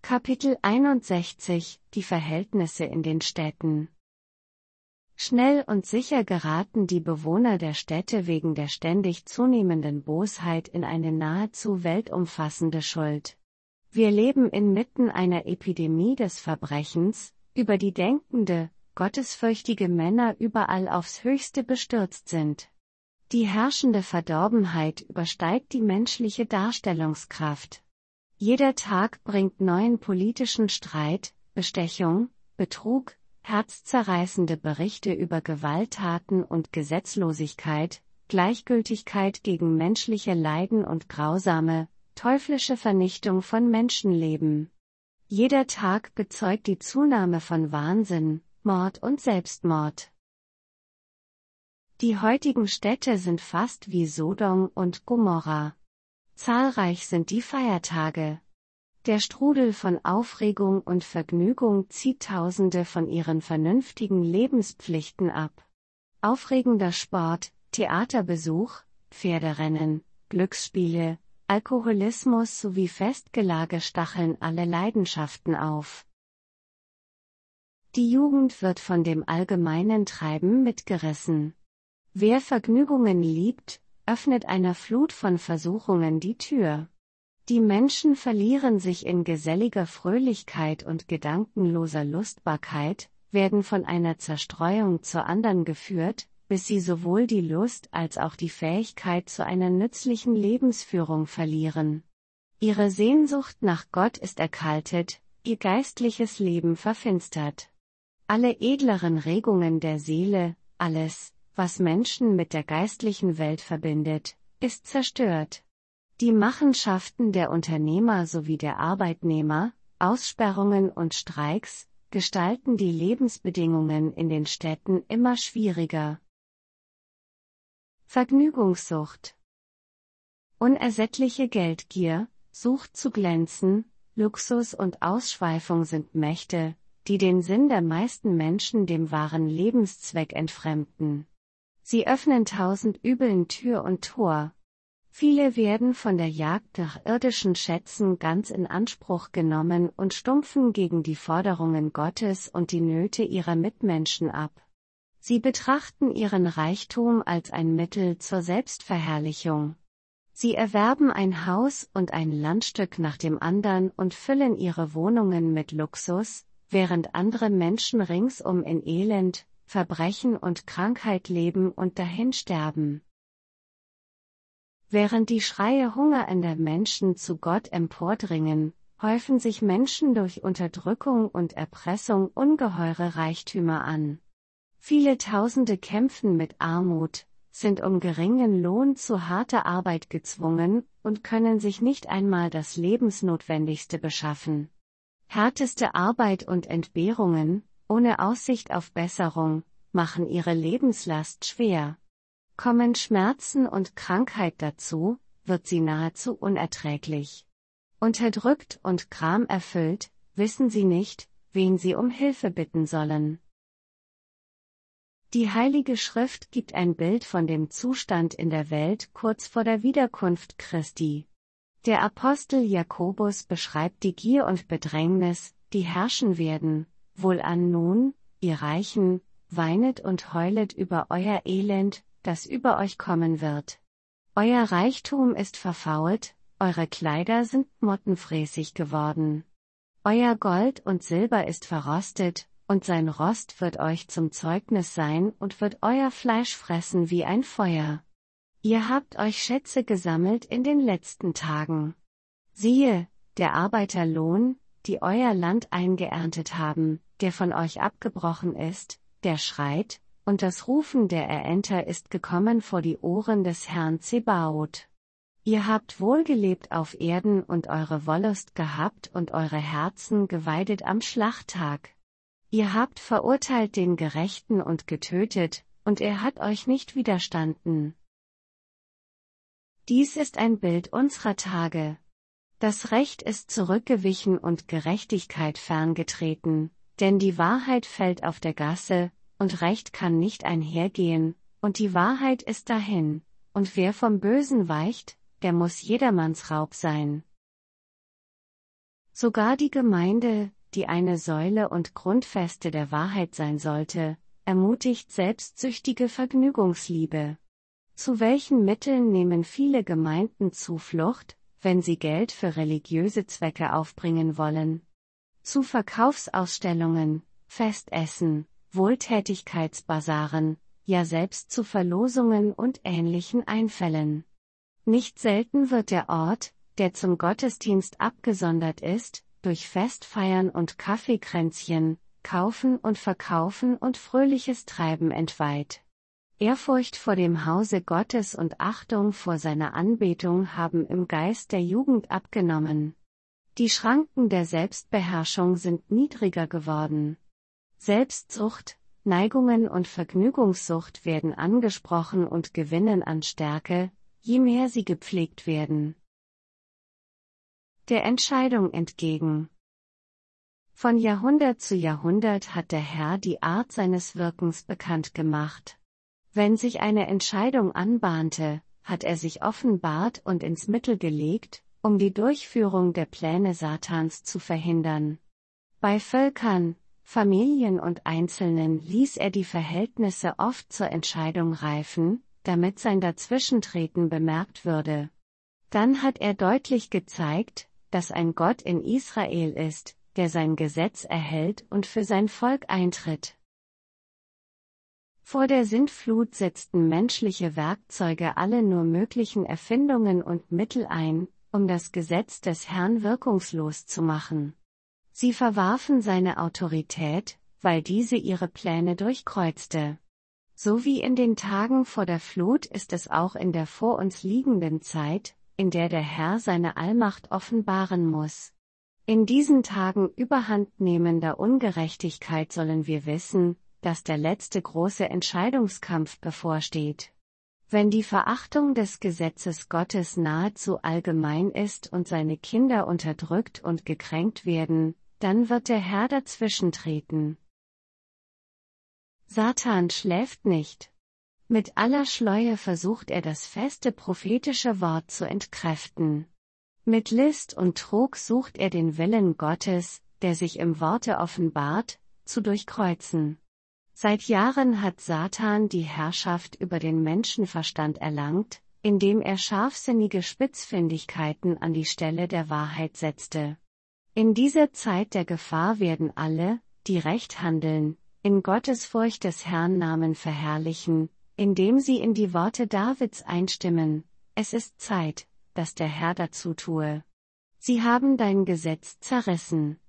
Kapitel 61 – Die Verhältnisse in den Städten. Schnell und sicher geraten die Bewohner der Städte wegen der ständig zunehmenden Bosheit in eine nahezu weltumfassende Schuld. Wir leben inmitten einer Epidemie des Verbrechens, über die denkende, gottesfürchtige Männer überall aufs Höchste bestürzt sind. Die herrschende Verdorbenheit übersteigt die menschliche Darstellungskraft. Jeder Tag bringt neuen politischen Streit, Bestechung, Betrug, herzzerreißende Berichte über Gewalttaten und Gesetzlosigkeit, Gleichgültigkeit gegen menschliche Leiden und grausame, teuflische Vernichtung von Menschenleben. Jeder Tag bezeugt die Zunahme von Wahnsinn, Mord und Selbstmord. Die heutigen Städte sind fast wie Sodom und Gomorra. Zahlreich sind die Feiertage. Der Strudel von Aufregung und Vergnügung zieht Tausende von ihren vernünftigen Lebenspflichten ab. Aufregender Sport, Theaterbesuch, Pferderennen, Glücksspiele, Alkoholismus sowie Festgelage stacheln alle Leidenschaften auf. Die Jugend wird von dem allgemeinen Treiben mitgerissen. Wer Vergnügungen liebt, öffnet einer Flut von Versuchungen die Tür. Die Menschen verlieren sich in geselliger Fröhlichkeit und gedankenloser Lustbarkeit, werden von einer Zerstreuung zur anderen geführt, bis sie sowohl die Lust als auch die Fähigkeit zu einer nützlichen Lebensführung verlieren. Ihre Sehnsucht nach Gott ist erkaltet, ihr geistliches Leben verfinstert. Alle edleren Regungen der Seele, alles, was Menschen mit der geistlichen Welt verbindet, ist zerstört. Die Machenschaften der Unternehmer sowie der Arbeitnehmer, Aussperrungen und Streiks, gestalten die Lebensbedingungen in den Städten immer schwieriger. Vergnügungssucht. Unersättliche Geldgier, Sucht zu glänzen, Luxus und Ausschweifung sind Mächte, die den Sinn der meisten Menschen dem wahren Lebenszweck entfremden. Sie öffnen tausend Übeln Tür und Tor. Viele werden von der Jagd nach irdischen Schätzen ganz in Anspruch genommen und stumpfen gegen die Forderungen Gottes und die Nöte ihrer Mitmenschen ab. Sie betrachten ihren Reichtum als ein Mittel zur Selbstverherrlichung. Sie erwerben ein Haus und ein Landstück nach dem anderen und füllen ihre Wohnungen mit Luxus, während andere Menschen ringsum in Elend, Verbrechen und Krankheit leben und dahinsterben. Während die Schreie hungernder Menschen zu Gott empordringen, häufen sich Menschen durch Unterdrückung und Erpressung ungeheure Reichtümer an. Viele Tausende kämpfen mit Armut, sind um geringen Lohn zu harter Arbeit gezwungen und können sich nicht einmal das Lebensnotwendigste beschaffen. Härteste Arbeit und Entbehrungen, ohne Aussicht auf Besserung, machen ihre Lebenslast schwer. Kommen Schmerzen und Krankheit dazu, wird sie nahezu unerträglich. Unterdrückt und gramerfüllt, wissen sie nicht, wen sie um Hilfe bitten sollen. Die Heilige Schrift gibt ein Bild von dem Zustand in der Welt kurz vor der Wiederkunft Christi. Der Apostel Jakobus beschreibt die Gier und Bedrängnis, die herrschen werden. Wohlan nun, ihr Reichen, weinet und heulet über euer Elend, das über euch kommen wird. Euer Reichtum ist verfault, eure Kleider sind mottenfräßig geworden. Euer Gold und Silber ist verrostet, und sein Rost wird euch zum Zeugnis sein und wird euer Fleisch fressen wie ein Feuer. Ihr habt euch Schätze gesammelt in den letzten Tagen. Siehe, der Arbeiterlohn, die euer Land eingeerntet haben, der von euch abgebrochen ist, der schreit, und das Rufen der Erenter ist gekommen vor die Ohren des Herrn Zebaoth. Ihr habt wohlgelebt auf Erden und eure Wollust gehabt und eure Herzen geweidet am Schlachttag. Ihr habt verurteilt den Gerechten und getötet, und er hat euch nicht widerstanden. Dies ist ein Bild unserer Tage. Das Recht ist zurückgewichen und Gerechtigkeit ferngetreten, denn die Wahrheit fällt auf der Gasse, und Recht kann nicht einhergehen, und die Wahrheit ist dahin, und wer vom Bösen weicht, der muss jedermanns Raub sein. Sogar die Gemeinde, die eine Säule und Grundfeste der Wahrheit sein sollte, ermutigt selbstsüchtige Vergnügungsliebe. Zu welchen Mitteln nehmen viele Gemeinden Zuflucht, wenn sie Geld für religiöse Zwecke aufbringen wollen? Zu Verkaufsausstellungen, Festessen, Wohltätigkeitsbasaren, ja selbst zu Verlosungen und ähnlichen Einfällen. Nicht selten wird der Ort, der zum Gottesdienst abgesondert ist, durch Festfeiern und Kaffeekränzchen, Kaufen und Verkaufen und fröhliches Treiben entweiht. Ehrfurcht vor dem Hause Gottes und Achtung vor seiner Anbetung haben im Geist der Jugend abgenommen. Die Schranken der Selbstbeherrschung sind niedriger geworden. Selbstsucht, Neigungen und Vergnügungssucht werden angesprochen und gewinnen an Stärke, je mehr sie gepflegt werden. Der Entscheidung entgegen. Von Jahrhundert zu Jahrhundert hat der Herr die Art seines Wirkens bekannt gemacht. Wenn sich eine Entscheidung anbahnte, hat er sich offenbart und ins Mittel gelegt, um die Durchführung der Pläne Satans zu verhindern. Bei Völkern, Familien und Einzelnen ließ er die Verhältnisse oft zur Entscheidung reifen, damit sein Dazwischentreten bemerkt würde. Dann hat er deutlich gezeigt, dass ein Gott in Israel ist, der sein Gesetz erhält und für sein Volk eintritt. Vor der Sintflut setzten menschliche Werkzeuge alle nur möglichen Erfindungen und Mittel ein, um das Gesetz des Herrn wirkungslos zu machen. Sie verwarfen seine Autorität, weil diese ihre Pläne durchkreuzte. So wie in den Tagen vor der Flut ist es auch in der vor uns liegenden Zeit, in der der Herr seine Allmacht offenbaren muss. In diesen Tagen überhandnehmender Ungerechtigkeit sollen wir wissen, dass der letzte große Entscheidungskampf bevorsteht. Wenn die Verachtung des Gesetzes Gottes nahezu allgemein ist und seine Kinder unterdrückt und gekränkt werden, dann wird der Herr dazwischentreten. Satan schläft nicht. Mit aller Schleue versucht er das feste prophetische Wort zu entkräften. Mit List und Trug sucht er den Willen Gottes, der sich im Worte offenbart, zu durchkreuzen. Seit Jahren hat Satan die Herrschaft über den Menschenverstand erlangt, indem er scharfsinnige Spitzfindigkeiten an die Stelle der Wahrheit setzte. In dieser Zeit der Gefahr werden alle, die recht handeln, in Gottesfurcht des Herrn Namen verherrlichen, indem sie in die Worte Davids einstimmen: Es ist Zeit, dass der Herr dazu tue. Sie haben dein Gesetz zerrissen.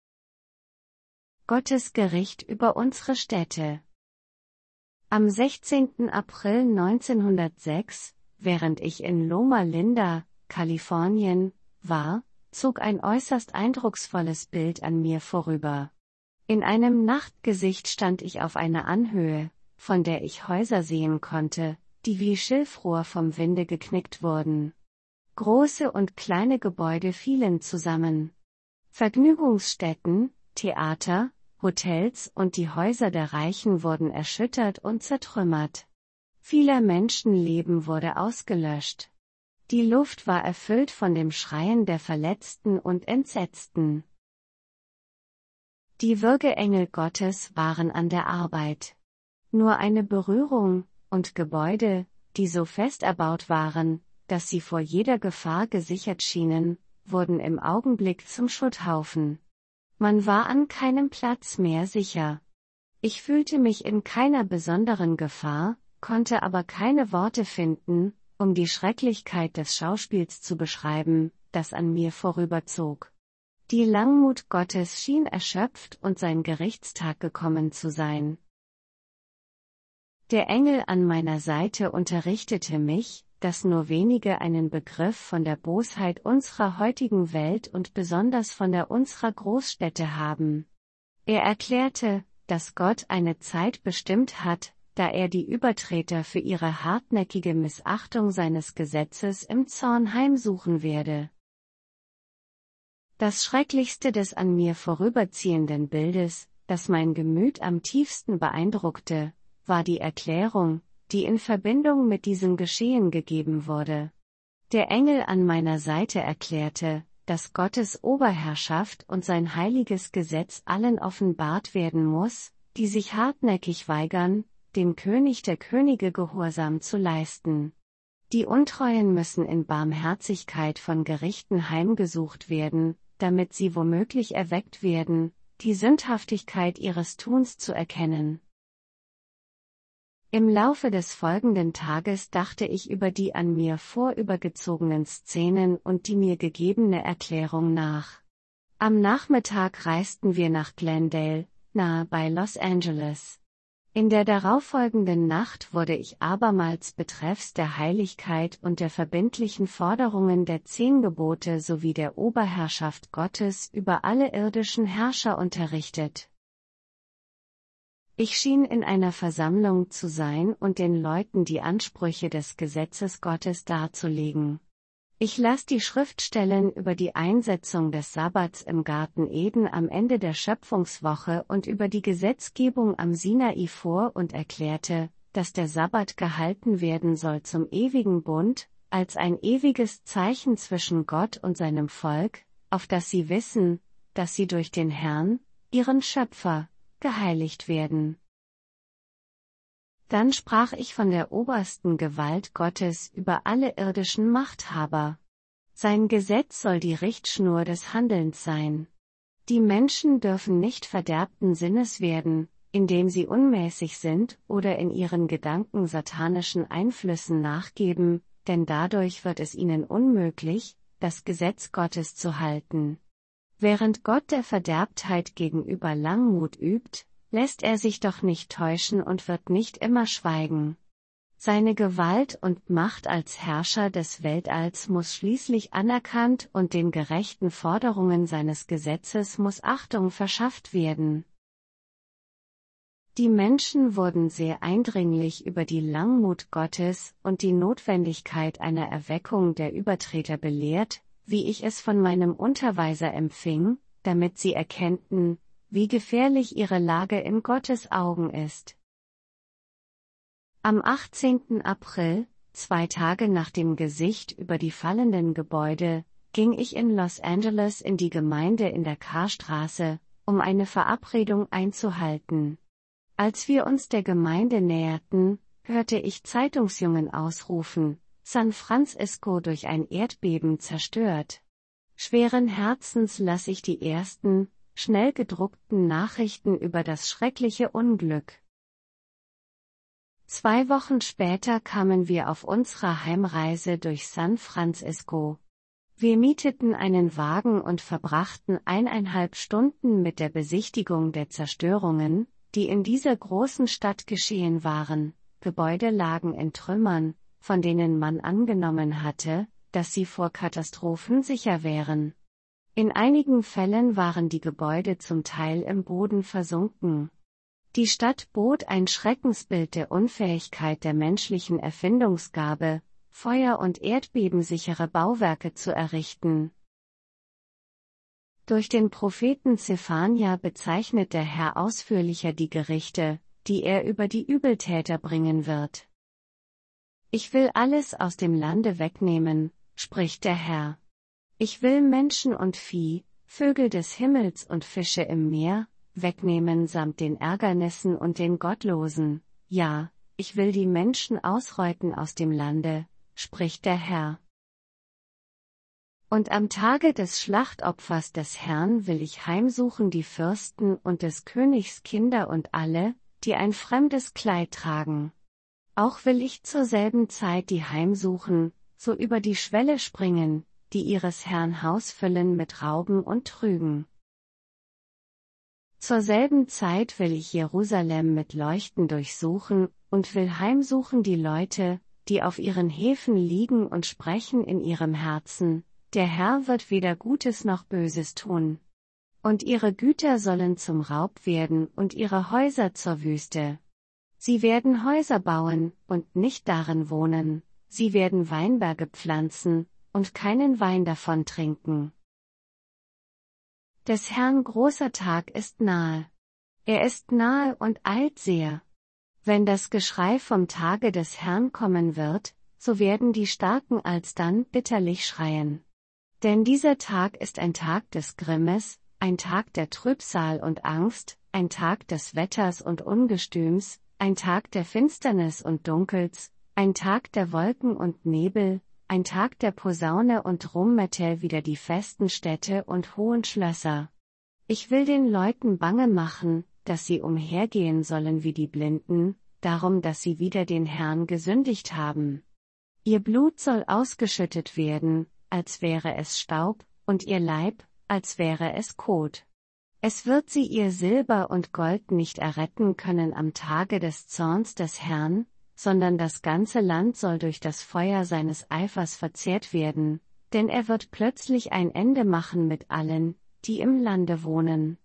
Gottes Gericht über unsere Städte. Am 16. April 1906, während ich in Loma Linda, Kalifornien, war, zog ein äußerst eindrucksvolles Bild an mir vorüber. In einem Nachtgesicht stand ich auf einer Anhöhe, von der ich Häuser sehen konnte, die wie Schilfrohr vom Winde geknickt wurden. Große und kleine Gebäude fielen zusammen. Vergnügungsstätten, Theater, Hotels und die Häuser der Reichen wurden erschüttert und zertrümmert. Vieler Menschenleben wurde ausgelöscht. Die Luft war erfüllt von dem Schreien der Verletzten und Entsetzten. Die Würgeengel Gottes waren an der Arbeit. Nur eine Berührung, und Gebäude, die so fest erbaut waren, dass sie vor jeder Gefahr gesichert schienen, wurden im Augenblick zum Schutthaufen. Man war an keinem Platz mehr sicher. Ich fühlte mich in keiner besonderen Gefahr, konnte aber keine Worte finden, um die Schrecklichkeit des Schauspiels zu beschreiben, das an mir vorüberzog. Die Langmut Gottes schien erschöpft und sein Gerichtstag gekommen zu sein. Der Engel an meiner Seite unterrichtete mich, dass nur wenige einen Begriff von der Bosheit unserer heutigen Welt und besonders von der unserer Großstädte haben. Er erklärte, dass Gott eine Zeit bestimmt hat, da er die Übertreter für ihre hartnäckige Missachtung seines Gesetzes im Zorn heimsuchen werde. Das Schrecklichste des an mir vorüberziehenden Bildes, das mein Gemüt am tiefsten beeindruckte, war die Erklärung, die in Verbindung mit diesem Geschehen gegeben wurde. Der Engel an meiner Seite erklärte, dass Gottes Oberherrschaft und sein heiliges Gesetz allen offenbart werden muss, die sich hartnäckig weigern, dem König der Könige Gehorsam zu leisten. Die Untreuen müssen in Barmherzigkeit von Gerichten heimgesucht werden, damit sie womöglich erweckt werden, die Sündhaftigkeit ihres Tuns zu erkennen. Im Laufe des folgenden Tages dachte ich über die an mir vorübergezogenen Szenen und die mir gegebene Erklärung nach. Am Nachmittag reisten wir nach Glendale, nahe bei Los Angeles. In der darauffolgenden Nacht wurde ich abermals betreffs der Heiligkeit und der verbindlichen Forderungen der 10 Gebote sowie der Oberherrschaft Gottes über alle irdischen Herrscher unterrichtet. Ich schien in einer Versammlung zu sein und den Leuten die Ansprüche des Gesetzes Gottes darzulegen. Ich las die Schriftstellen über die Einsetzung des Sabbats im Garten Eden am Ende der Schöpfungswoche und über die Gesetzgebung am Sinai vor und erklärte, dass der Sabbat gehalten werden soll zum ewigen Bund, als ein ewiges Zeichen zwischen Gott und seinem Volk, auf das sie wissen, dass sie durch den Herrn, ihren Schöpfer, geheiligt werden. Dann sprach ich von der obersten Gewalt Gottes über alle irdischen Machthaber. Sein Gesetz soll die Richtschnur des Handelns sein. Die Menschen dürfen nicht verderbten Sinnes werden, indem sie unmäßig sind oder in ihren Gedanken satanischen Einflüssen nachgeben, denn dadurch wird es ihnen unmöglich, das Gesetz Gottes zu halten. Während Gott der Verderbtheit gegenüber Langmut übt, lässt er sich doch nicht täuschen und wird nicht immer schweigen. Seine Gewalt und Macht als Herrscher des Weltalls muss schließlich anerkannt und den gerechten Forderungen seines Gesetzes muss Achtung verschafft werden. Die Menschen wurden sehr eindringlich über die Langmut Gottes und die Notwendigkeit einer Erweckung der Übertreter belehrt, wie ich es von meinem Unterweiser empfing, damit sie erkennten, wie gefährlich ihre Lage in Gottes Augen ist. Am 18. April, 2 Tage nach dem Gesicht über die fallenden Gebäude, ging ich in Los Angeles in die Gemeinde in der Carrstraße, um eine Verabredung einzuhalten. Als wir uns der Gemeinde näherten, hörte ich Zeitungsjungen ausrufen: San Francisco durch ein Erdbeben zerstört. Schweren Herzens las ich die ersten, schnell gedruckten Nachrichten über das schreckliche Unglück. 2 Wochen später kamen wir auf unserer Heimreise durch San Francisco. Wir mieteten einen Wagen und verbrachten 1,5 Stunden mit der Besichtigung der Zerstörungen, die in dieser großen Stadt geschehen waren. Gebäude lagen in Trümmern, von denen man angenommen hatte, dass sie vor Katastrophen sicher wären. In einigen Fällen waren die Gebäude zum Teil im Boden versunken. Die Stadt bot ein Schreckensbild der Unfähigkeit der menschlichen Erfindungsgabe, feuer- und erdbebensichere Bauwerke zu errichten. Durch den Propheten Zephania bezeichnet der Herr ausführlicher die Gerichte, die er über die Übeltäter bringen wird. Ich will alles aus dem Lande wegnehmen, spricht der Herr. Ich will Menschen und Vieh, Vögel des Himmels und Fische im Meer, wegnehmen samt den Ärgernissen und den Gottlosen. Ja, ich will die Menschen ausreuten aus dem Lande, spricht der Herr. Und am Tage des Schlachtopfers des Herrn will ich heimsuchen die Fürsten und des Königs Kinder und alle, die ein fremdes Kleid tragen. Auch will ich zur selben Zeit die heimsuchen, so über die Schwelle springen, die ihres Herrn Haus füllen mit Rauben und Trügen. Zur selben Zeit will ich Jerusalem mit Leuchten durchsuchen und will heimsuchen die Leute, die auf ihren Häfen liegen und sprechen in ihrem Herzen: Der Herr wird weder Gutes noch Böses tun. Und ihre Güter sollen zum Raub werden und ihre Häuser zur Wüste. Sie werden Häuser bauen und nicht darin wohnen, sie werden Weinberge pflanzen und keinen Wein davon trinken. Des Herrn großer Tag ist nahe. Er ist nahe und eilt sehr. Wenn das Geschrei vom Tage des Herrn kommen wird, so werden die Starken alsdann bitterlich schreien. Denn dieser Tag ist ein Tag des Grimmes, ein Tag der Trübsal und Angst, ein Tag des Wetters und Ungestüms, ein Tag der Finsternis und Dunkels, ein Tag der Wolken und Nebel, ein Tag der Posaune und Rummetel wider die festen Städte und hohen Schlösser. Ich will den Leuten bange machen, dass sie umhergehen sollen wie die Blinden, darum dass sie wider den Herrn gesündigt haben. Ihr Blut soll ausgeschüttet werden, als wäre es Staub, und ihr Leib, als wäre es Kot. Es wird sie ihr Silber und Gold nicht erretten können am Tage des Zorns des Herrn, sondern das ganze Land soll durch das Feuer seines Eifers verzehrt werden, denn er wird plötzlich ein Ende machen mit allen, die im Lande wohnen.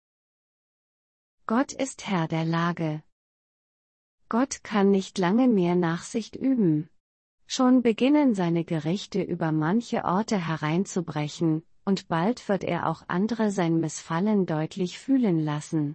Gott ist Herr der Lage. Gott kann nicht lange mehr Nachsicht üben. Schon beginnen seine Gerichte über manche Orte hereinzubrechen, und bald wird er auch andere sein Missfallen deutlich fühlen lassen.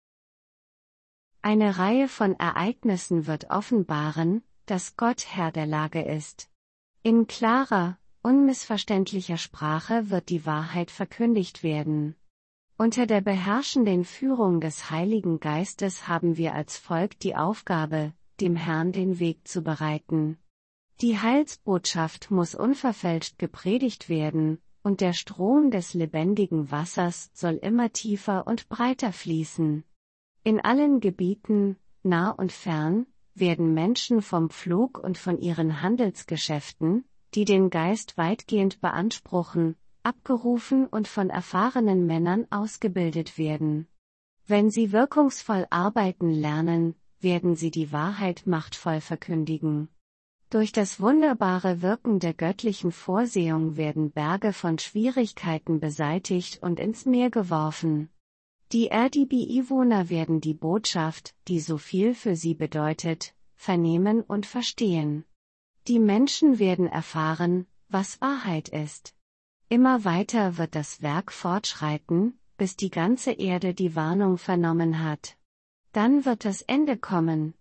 Eine Reihe von Ereignissen wird offenbaren, dass Gott Herr der Lage ist. In klarer, unmissverständlicher Sprache wird die Wahrheit verkündigt werden. Unter der beherrschenden Führung des Heiligen Geistes haben wir als Volk die Aufgabe, dem Herrn den Weg zu bereiten. Die Heilsbotschaft muss unverfälscht gepredigt werden, und der Strom des lebendigen Wassers soll immer tiefer und breiter fließen. In allen Gebieten, nah und fern, werden Menschen vom Pflug und von ihren Handelsgeschäften, die den Geist weitgehend beanspruchen, abgerufen und von erfahrenen Männern ausgebildet werden. Wenn sie wirkungsvoll arbeiten lernen, werden sie die Wahrheit machtvoll verkündigen. Durch das wunderbare Wirken der göttlichen Vorsehung werden Berge von Schwierigkeiten beseitigt und ins Meer geworfen. Die RDB-Einwohner werden die Botschaft, die so viel für sie bedeutet, vernehmen und verstehen. Die Menschen werden erfahren, was Wahrheit ist. Immer weiter wird das Werk fortschreiten, bis die ganze Erde die Warnung vernommen hat. Dann wird das Ende kommen,